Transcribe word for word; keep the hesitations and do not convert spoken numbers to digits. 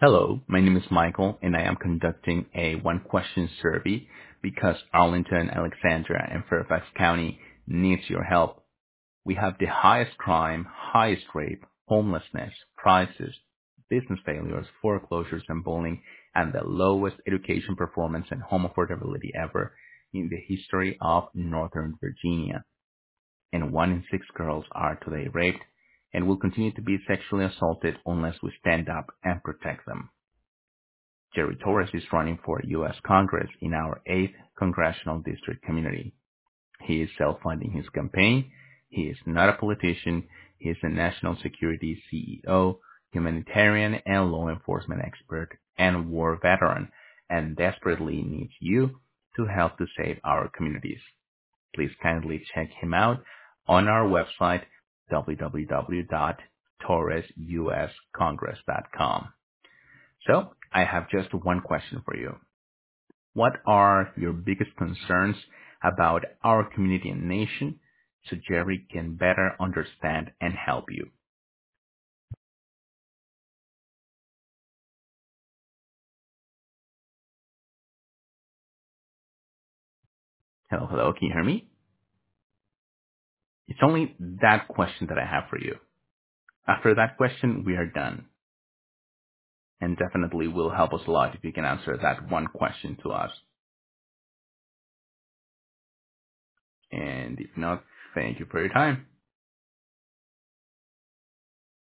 Hello, my name is Michael, and I am conducting a one-question survey because Arlington, Alexandria, and Fairfax County needs your help. We have the highest crime, highest rape, homelessness, prices, business failures, foreclosures, and bullying, and the lowest education performance and home affordability ever in the history of Northern Virginia. And one in six girls are today raped and will continue to be sexually assaulted unless we stand up and protect them. Jerry Torres is running for U S Congress in our eighth Congressional District community. He is self-funding his campaign. He is not a politician. He is a national security C E O, humanitarian and law enforcement expert, and war veteran, and desperately needs you to help to save our communities. Please kindly check him out on our website, w w w dot torres u s congress dot com. So, I have just one question for you. What are your biggest concerns about our community and nation so Jerry can better understand and help you? Hello, hello, can you hear me? It's only that question that I have for you. After that question, we are done. And definitely will help us a lot if you can answer that one question to us. And if not, thank you for your time.